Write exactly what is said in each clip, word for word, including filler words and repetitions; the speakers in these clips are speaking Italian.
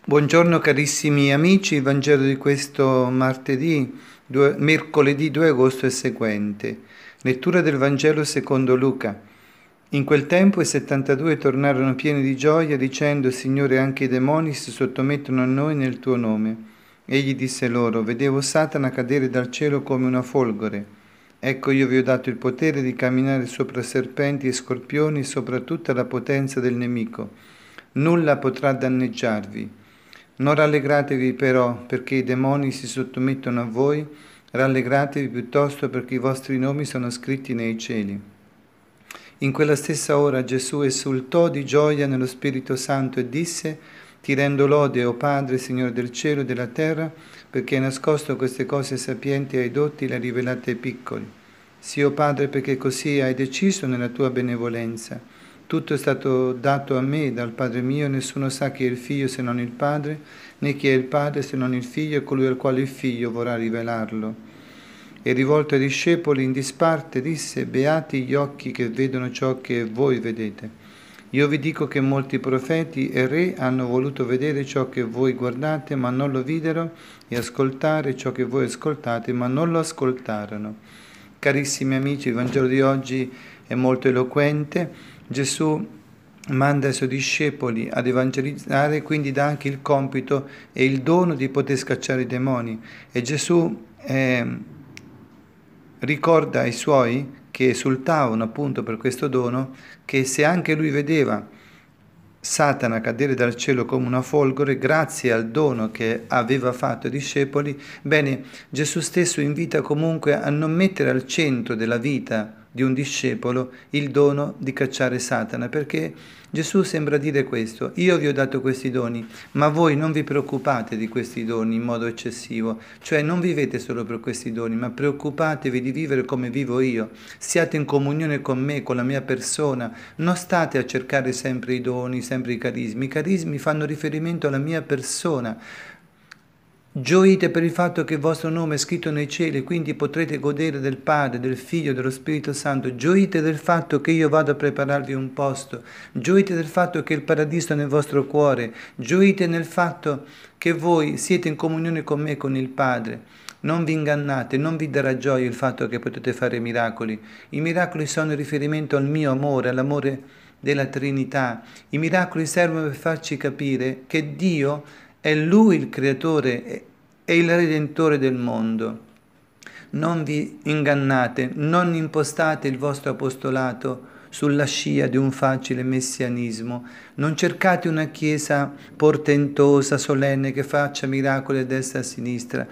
Buongiorno carissimi amici, il Vangelo di questo martedì, due, mercoledì due agosto e seguente. Lettura del Vangelo secondo Luca. In quel tempo i settantadue tornarono pieni di gioia dicendo: Signore, anche i demoni si sottomettono a noi nel tuo nome. Egli disse loro: Vedevo Satana cadere dal cielo come una folgore. Ecco, io vi ho dato il potere di camminare sopra serpenti e scorpioni e sopra tutta la potenza del nemico. Nulla potrà danneggiarvi. Non rallegratevi però perché i demoni si sottomettono a voi, rallegratevi piuttosto perché i vostri nomi sono scritti nei cieli. In quella stessa ora Gesù esultò di gioia nello Spirito Santo e disse: Ti rendo lode, o Padre, Signore del cielo e della terra, perché hai nascosto queste cose sapienti ai dotti e le hai rivelate ai piccoli. Sì, o Padre, perché così hai deciso nella tua benevolenza. Tutto è stato dato a me dal Padre mio, nessuno sa chi è il Figlio se non il Padre, né chi è il Padre se non il Figlio e colui al quale il Figlio vorrà rivelarlo. E rivolto ai discepoli in disparte disse: Beati gli occhi che vedono ciò che voi vedete. Io vi dico che molti profeti e re hanno voluto vedere ciò che voi guardate, ma non lo videro, e ascoltare ciò che voi ascoltate, ma non lo ascoltarono. Carissimi amici, il Vangelo di oggi è molto eloquente. Gesù manda i suoi discepoli ad evangelizzare, quindi dà anche il compito e il dono di poter scacciare i demoni. E Gesù eh, ricorda ai suoi, che esultavano appunto per questo dono, che se anche lui vedeva Satana cadere dal cielo come una folgore, grazie al dono che aveva fatto ai discepoli, bene, Gesù stesso invita comunque a non mettere al centro della vita di un discepolo il dono di cacciare Satana, perché Gesù sembra dire questo: io vi ho dato questi doni, ma voi non vi preoccupate di questi doni in modo eccessivo, cioè non vivete solo per questi doni, ma preoccupatevi di vivere come vivo io, siate in comunione con me, con la mia persona, non state a cercare sempre i doni, sempre i carismi, i carismi fanno riferimento alla mia persona. Gioite per il fatto che il vostro nome è scritto nei cieli, quindi potrete godere del Padre, del Figlio, dello Spirito Santo. Gioite del fatto che io vado a prepararvi un posto. Gioite del fatto che il paradiso è nel vostro cuore. Gioite nel fatto che voi siete in comunione con me, con il Padre. Non vi ingannate, non vi darà gioia il fatto che potete fare miracoli. I miracoli sono in riferimento al mio amore, all'amore della Trinità. I miracoli servono per farci capire che Dio è Lui il Creatore e il Redentore del mondo. Non vi ingannate, non impostate il vostro apostolato sulla scia di un facile messianismo. Non cercate una chiesa portentosa, solenne, che faccia miracoli a destra e a sinistra,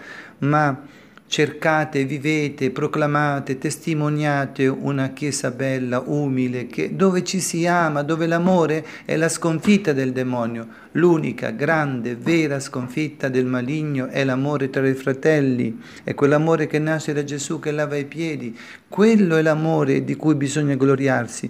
ma cercate, vivete, proclamate, testimoniate una chiesa bella, umile, che, dove ci si ama, dove l'amore è la sconfitta del demonio. L'unica, grande, vera sconfitta del maligno è l'amore tra i fratelli, è quell'amore che nasce da Gesù, che lava i piedi. Quello è l'amore di cui bisogna gloriarsi.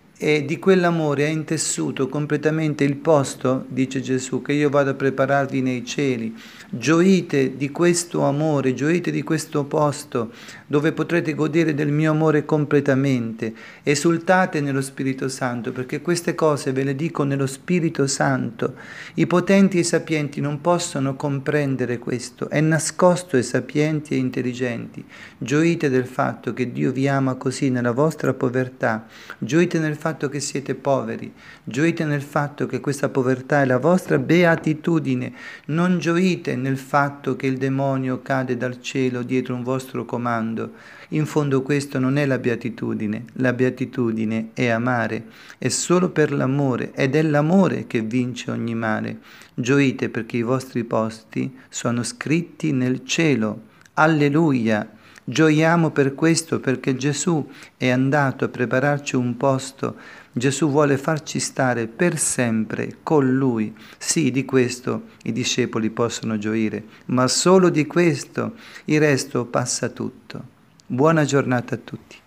E di quell'amore è intessuto completamente il posto, dice Gesù, che io vado a prepararvi nei cieli. Gioite di questo amore, gioite di questo posto dove potrete godere del mio amore completamente. Esultate nello Spirito Santo, perché queste cose ve le dico nello Spirito Santo. I potenti e i sapienti non possono comprendere questo, è nascosto ai sapienti e intelligenti. Gioite del fatto che Dio vi ama così nella vostra povertà, gioite nel fatto che siete poveri, gioite nel fatto che questa povertà è la vostra beatitudine, non gioite nel fatto che il demonio cade dal cielo dietro un vostro comando. In fondo questo non è la beatitudine, la beatitudine è amare, è solo per l'amore ed è l'amore che vince ogni male. Gioite perché i vostri posti sono scritti nel cielo. Alleluia! Gioiamo per questo, perché Gesù è andato a prepararci un posto. Gesù vuole farci stare per sempre con Lui. Sì, di questo i discepoli possono gioire, ma solo di questo, il resto passa tutto. Buona giornata a tutti.